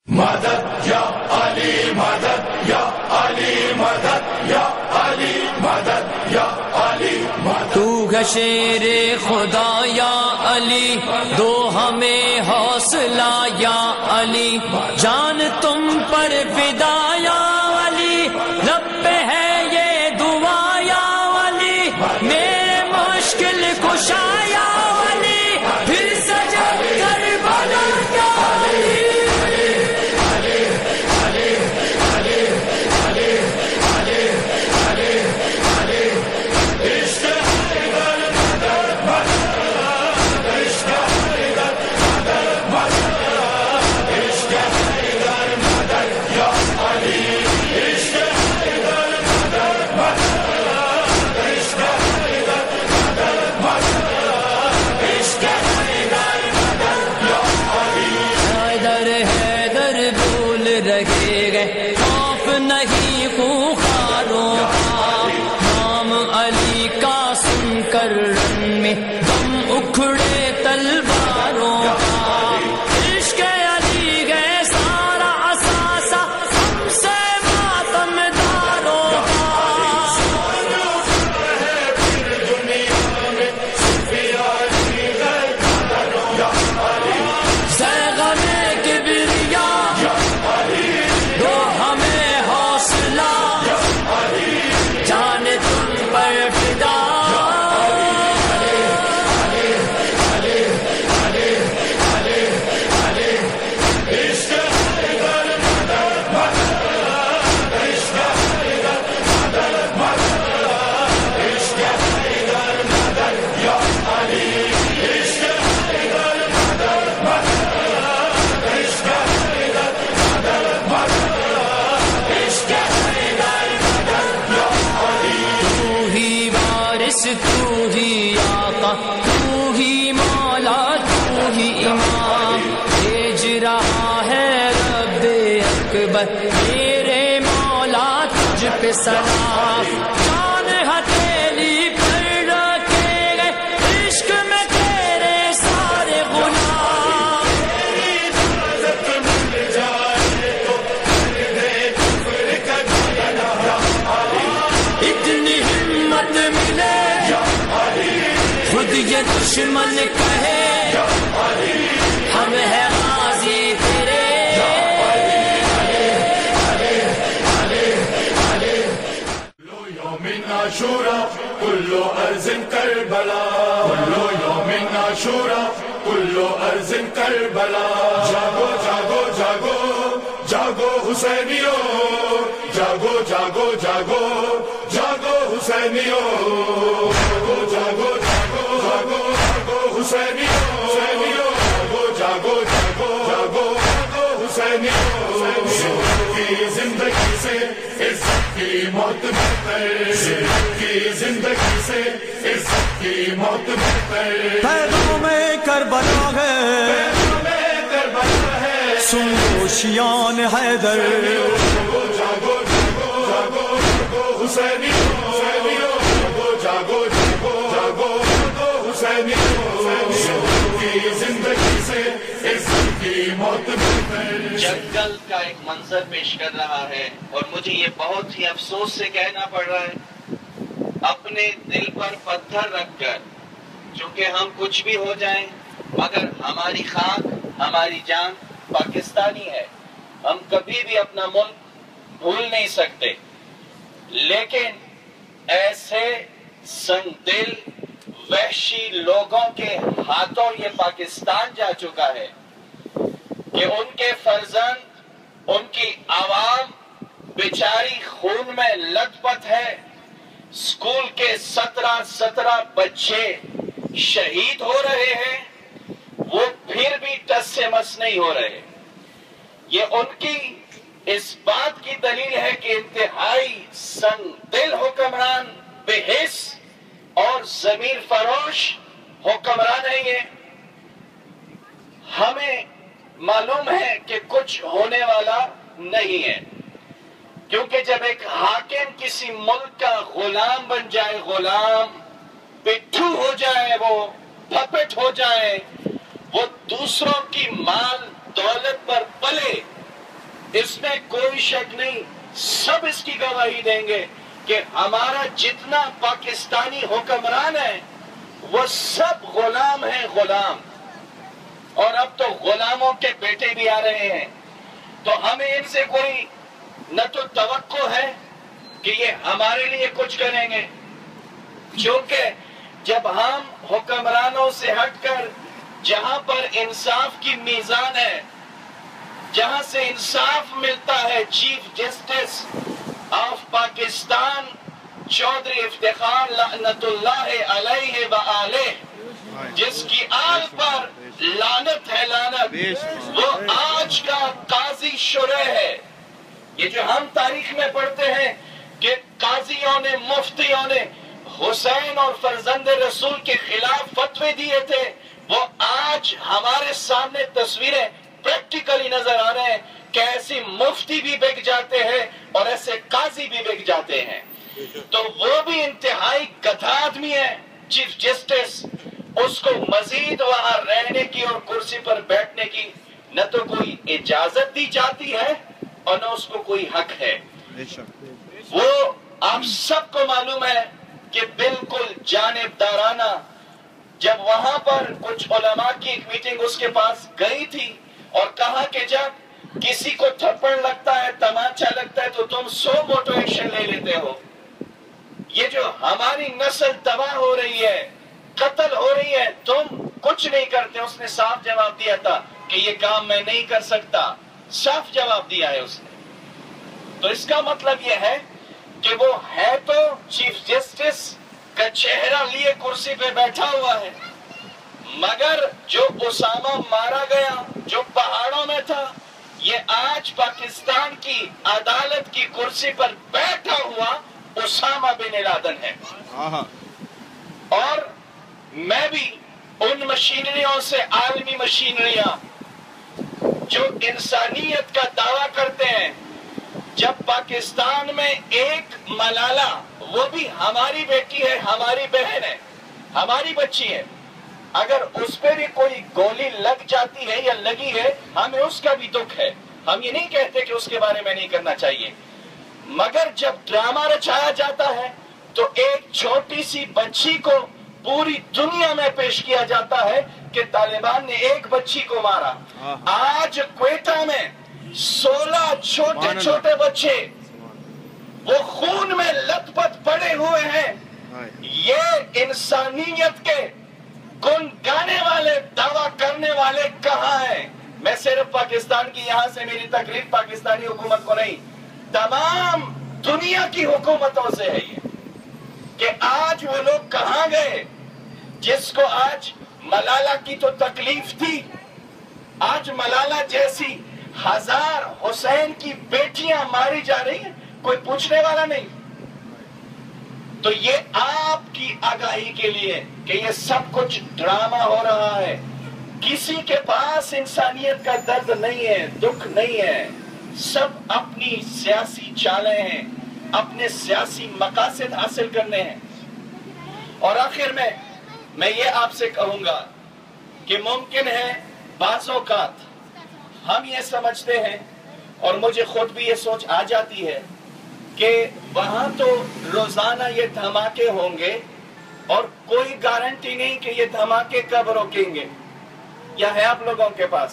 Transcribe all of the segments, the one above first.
مدد یا علی مدد یا علی مدد یا علی مدد یا علی مدد. تو ہے شیر خدا یا علی، دو ہمیں حوصلہ یا علی، جان تم پر فدا یا علی، رب پہ ہے یہ دعا یا علی، میرے مشکل کشا یا علی، پھر سجد کر بنا یا علی. خوف نہیں خوخاروں کا، نام علی کا سن کر رن میں دم اکھڑے تلواروں کا، عشق علی گئے سارا اثاثہ ہم سے ماتم داروں تو ہی آقا، تو ہی مولا، تو ہی امام، بھیج رہا ہے رب اکبر میرے مولا تجھ پہ سلام. جان ہتھیلی پر رکھے گئے عشق میں تیرے سارے غلام، اتنی ہمت ملے خود یہ دشمن کہے ہم ہے غازی تیرے. كل يوم عاشوراء كل أرض كربلاء، كل يوم عاشوراء كل أرض كربلاء. جاگو جاگو جاگو جاگو حسینیو، جاگو جاگو جاگو جاگو حسینیو، جاگو جاگو جاگو جاگو جاگو حسینیو، حسینیو، جاگو جاگو جاگو جاگو حسینیو. کی زندگی سے عزت کی موت بہتر، کی زندگی سے عزت کی موت بہتر. پیغام کربلا ہے، پیغام کربلا ہے، سن لو شیعان حیدر. جاگو جاگو جاگو جاگو جاگو حسینیو، حسینیو، جاگو جاگو جاگو جاگو حسینیو. کی زندگی سے عزت کی موت بہتر. جنگل کا ایک منظر پیش کر رہا ہے اور مجھے یہ بہت ہی افسوس سے کہنا پڑ رہا ہے، اپنے دل پر پتھر رکھ کر، چونکہ ہم کچھ بھی ہو جائیں مگر ہماری خاک، ہماری جان پاکستانی ہے، ہم کبھی بھی اپنا ملک بھول نہیں سکتے. لیکن ایسے سنگ دل وحشی لوگوں کے ہاتھوں یہ پاکستان جا چکا ہے کہ ان کے فرزند، ان کی عوام بیچاری خون میں لت پت ہے. اسکول کے 17 بچے شہید ہو رہے ہیں، وہ پھر بھی ٹس سے مس نہیں ہو رہے. یہ ان کی اس بات کی دلیل ہے کہ انتہائی سنگ دل حکمران، بے حس اور ضمیر فروش حکمران ہیں یہ. ہمیں معلوم ہے کہ کچھ ہونے والا نہیں ہے، کیونکہ جب ایک حاکم کسی ملک کا غلام بن جائے، غلام پٹھو ہو جائے، وہ پپٹ ہو جائے، وہ دوسروں کی مال دولت پر پلے، اس میں کوئی شک نہیں، سب اس کی گواہی دیں گے کہ ہمارا جتنا پاکستانی حکمران ہے وہ سب غلام ہیں، غلام، اور اب تو غلاموں کے بیٹے بھی آ رہے ہیں۔ تو ہمیں ان سے کوئی نہ تو توقع ہے کہ یہ ہمارے لیے کچھ کریں گے، چونکہ جب ہم حکمرانوں سے ہٹ کر جہاں پر انصاف کی میزان ہے، جہاں سے انصاف ملتا ہے، chief justice of Pakistan Chaudhry Iftikhar لعنت اللہ علیہ وآلہ، جس کی آل پر لعنت ہے، لعنت، وہ آج کا قاضی شرح ہے۔ یہ جو ہم تاریخ میں پڑھتے ہیں کہ قاضیوں نے، مفتیوں نے حسین اور فرزند رسول کے خلاف فتوے دیے تھے، وہ آج ہمارے سامنے تصویریں پریکٹیکلی نظر آ رہے ہیں کہ ایسی مفتی بھی بک جاتے ہیں اور ایسے قاضی بھی بک جاتے ہیں۔ تو وہ بھی انتہائی گدھا آدمی ہے چیف جسٹس، اس کو مزید وہاں رہنے کی اور کرسی پر بیٹھنے کی نہ تو کوئی اجازت دی جاتی ہے اور نہ اس کو کوئی حق ہے۔ وہ آپ سب کو معلوم ہے کہ بالکل جانبدارانہ جب وہاں پر کچھ علماء کی ایک میٹنگ اس کے پاس گئی تھی اور کہا کہ جب کسی کو تھپڑ لگتا ہے، تمانچہ لگتا ہے تو تم 100 موٹو ایکشن لے لیتے ہو۔ یہ جو ہماری نسل تباہ ہو رہی ہے، قتل ہو رہی ہے، تم کچھ نہیں کرتے۔ اس نے صاف جواب دیا تھا کہ یہ کام میں نہیں کر سکتا، صاف جواب دیا ہے اس نے۔ تو اس کا مطلب یہ ہے کہ وہ ہے تو چیف جسٹس کا چہرہ لیے کرسی پہ بیٹھا ہوا ہے، مگر جو اسامہ مارا گیا، جو پہاڑوں میں تھا، یہ آج پاکستان کی عدالت کی کرسی پر بیٹھا ہوا اسامہ بن لادن ہے۔ اور میں بھی ان مشینریوں سے، عالمی مشینریاں جو انسانیت کا دعویٰ کرتے ہیں، جب پاکستان میں ایک ملالہ، وہ بھی ہماری بیٹی ہے، ہماری بہن ہے، ہماری بچی ہے، اگر اس پہ بھی کوئی گولی لگ جاتی ہے یا لگی ہے، ہمیں اس کا بھی دکھ ہے۔ ہم یہ نہیں کہتے کہ اس کے بارے میں نہیں کرنا چاہیے، مگر جب ڈرامہ رچایا جاتا ہے تو ایک چھوٹی سی بچی کو پوری دنیا میں پیش کیا جاتا ہے کہ طالبان نے ایک بچی کو مارا۔ آج کوئٹہ میں 16 چھوٹے چھوٹے بچے وہ خون میں لت پت پڑے ہوئے ہیں۔ یہ انسانیت کے گن گانے والے، دعویٰ کرنے والے کہاں ہیں؟ میں صرف پاکستان کی، یہاں سے میری تقریر پاکستانی حکومت کو نہیں، تمام دنیا کی حکومتوں سے ہے یہ کہ آج وہ لوگ کہاں گئے جس کو آج ملالہ کی تو تکلیف تھی، آج ملالہ جیسی 1000 حسین کی بیٹیاں ماری جا رہی ہیں، کوئی پوچھنے والا نہیں۔ تو یہ آپ کی آگاہی کے لیے کہ یہ سب کچھ ڈرامہ ہو رہا ہے، کسی کے پاس انسانیت کا درد نہیں ہے، دکھ نہیں ہے، سب اپنی سیاسی چالیں ہیں، اپنے سیاسی مقاصد حاصل کرنے ہیں۔ اور آخر میں یہ آپ سے کہوں گا کہ ممکن ہے بعض اوقات ہم یہ سمجھتے ہیں، اور مجھے خود بھی یہ سوچ آ جاتی ہے کہ وہاں تو روزانہ یہ دھماکے ہوں گے اور کوئی گارنٹی نہیں کہ یہ دھماکے کب روکیں گے، یا ہے آپ لوگوں کے پاس؟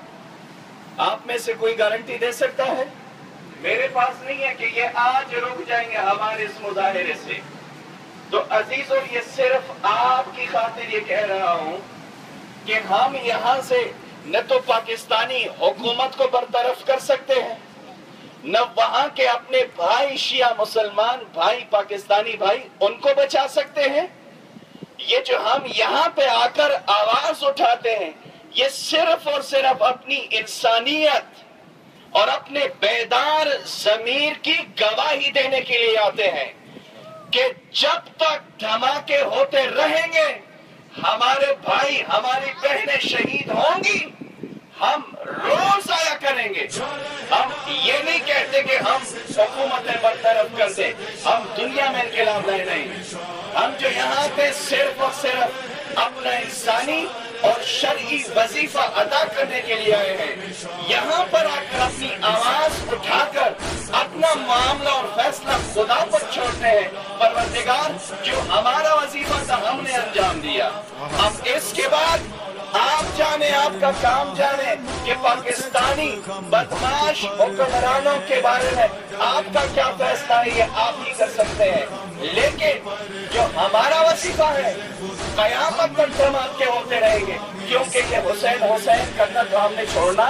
آپ میں سے کوئی گارنٹی دے سکتا ہے؟ میرے پاس نہیں ہے کہ یہ آج رک جائیں گے ہمارے اس مظاہرے سے۔ تو عزیزوں، یہ صرف آپ کی خاطر یہ کہہ رہا ہوں کہ ہم یہاں سے نہ تو پاکستانی حکومت کو برطرف کر سکتے ہیں، نہ وہاں کے اپنے بھائی شیعہ مسلمان بھائی، پاکستانی بھائی، ان کو بچا سکتے ہیں۔ یہ جو ہم یہاں پہ آ کر آواز اٹھاتے ہیں، یہ صرف اور صرف اپنی انسانیت اور اپنے بیدار ضمیر کی گواہی دینے کے لیے آتے ہیں کہ جب تک دھماکے ہوتے رہیں گے، ہمارے بھائی، ہماری بہنیں شہید ہوں گی، ہم روز آیا کریں گے۔ ہم یہ نہیں کہتے کہ ہم حکومتیں برطرف کر دیں، ہم دنیا میں انقلاب لائے نہیں، ہم جو یہاں پہ صرف اور صرف اپنا انسانی اور شرعی وظیفہ ادا کرنے کے لیے آئے ہیں، یہاں پر آ کر اپنی آواز اٹھا کر اپنا معاملہ اور فیصلہ خدا پر چھوڑتے ہیں. پروردگار جو ہمارا وظیفہ تھا ہم نے انجام دیا. اب اس کے بعد آپ جانے, آپ کا کام جانے کہ پاکستانی بدماش حکمرانوں کے بارے میں آپ کا کیا فیصلہ ہے, یہ آپ ہی کر سکتے ہیں. لیکن جو ہمارا وظیفہ ہے قیامت تک ہم آپ کے ہوتے رہیں گے, کیونکہ یہ حسین کرنا تو ہم نے چھوڑنا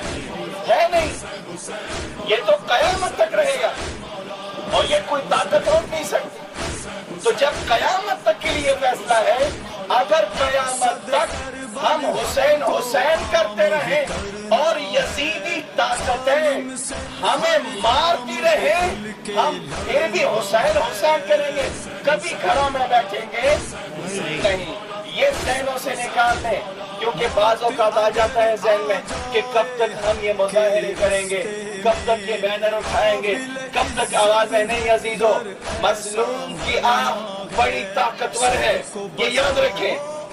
ہے نہیں. یہ تو قیامت تک رہے گا اور یہ کوئی طاقت روک نہیں سکتی. تو جب قیامت تک کے لیے فیصلہ ہے, اگر قیامت تک ہم حسین کرتے رہیں اور یزیدی طاقتیں ہمیں مارتی رہیں, ہم پھر بھی حسین کریں گے, کبھی گھروں میں بیٹھیں گے نہیں. یہ ذہنوں سے نکال دیں, کیونکہ بعض اوقات آ جاتا ہے ذہن میں کہ کب تک ہم یہ مظاہرے کریں گے, کب تک یہ بینر اٹھائیں گے, کب تک آوازیں. نہیں عزیزو, مظلوم کی آہ بڑی طاقتور ہے, یہ یاد رکھیں.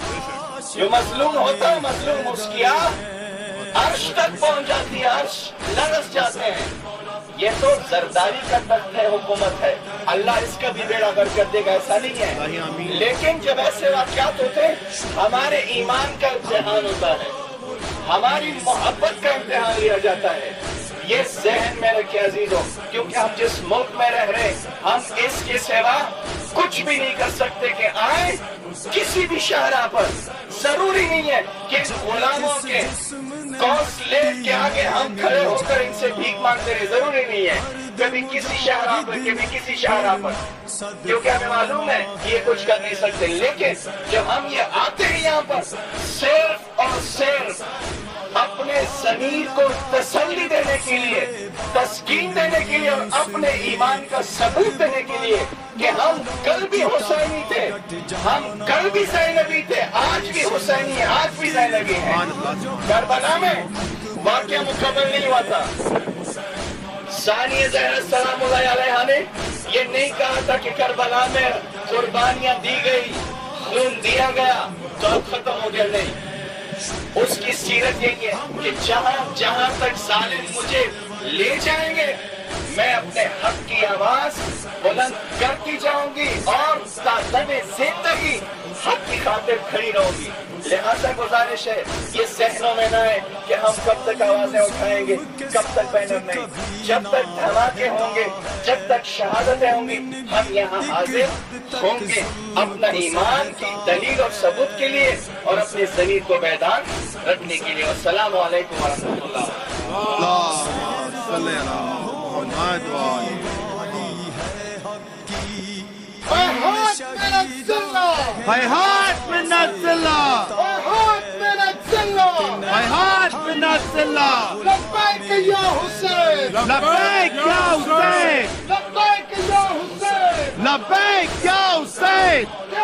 جو مظلوم ہوتا ہے, مظلوم اس کی آہ عرش تک پہنچ جاتی ہے, عرش لرز جاتے ہیں. یہ تو زرداری کا تخت ہے, حکومت ہے, اللہ اس کا بھی بیڑا غرق کر دے گا, ایسا نہیں ہے. لیکن جب ایسے واقعات ہوتے ہیں, ہمارے ایمان کا امتحان ہوتا ہے, ہماری محبت کا امتحان لیا جاتا ہے. یہ ذہن میں رکھے عزیزوں, کیونکہ ہم جس ملک میں رہ رہے ہم اس کے سوا کچھ بھی نہیں کر سکتے کہ آئیں کسی بھی شہرہ پر. ضروری نہیں ہے کہ غلاموں کے قوسلیٹ کے آگے ہم کھڑے ہو کر ان سے بھیک مانگتے رہے, ضروری نہیں ہے. کبھی کسی شہرہ پر, کبھی کسی شہرہ پر, کیونکہ ہمیں معلوم ہے یہ کچھ کر نہیں سکتے. لیکن جب ہم یہ آتے ہیں یہاں پر صرف اور صرف اپنے ضمیر کو تسلی دینے کے لیے, تسکین دینے کے لیے, اور اپنے ایمان کا ثبوت دینے کے لیے کہ ہم کل بھی حسینی تھے, ہم کل بھی زینبی تھے, آج بھی حسینی ہیں, آج بھی زینبی ہیں. کربلا میں واقعہ مکمل نہیں ہوا تھا. ثانیہ زہرا سلام اللہ علیہا نے یہ نہیں کہا تھا کہ کربلا میں قربانیاں دی گئی, خون دیا گیا تو اب ختم ہو گیا. نہیں, اس کی سیرت یہی ہے کہ جہاں تک ظالم مجھے لے جائیں گے میں اپنے حق کی آواز بلند کرتی جاؤں گی اور تادم زندگی حق کی خاطر کھڑی رہوں گی. لہذا گزارش ہے یہ ذہنوں میں نہ ہے کہ ہم کب تک آوازیں اٹھائیں گے, کب تک بینر نہیں. جب تک دھماکے ہوں گے, جب تک شہادتیں ہوں گی, ہم یہاں حاضر ہوں گے اپنا ایمان کی دلیل اور ثبوت کے لیے اور اپنے ضمیر کو بیدار رکھنے کے لیے. السلام علیکم ورحمۃ اللہ. هيهات من الذلة هيهات من الذلة. لبيك يا حسين, لبيك يا حسين, لبيك يا حسين, لبيك يا حسين.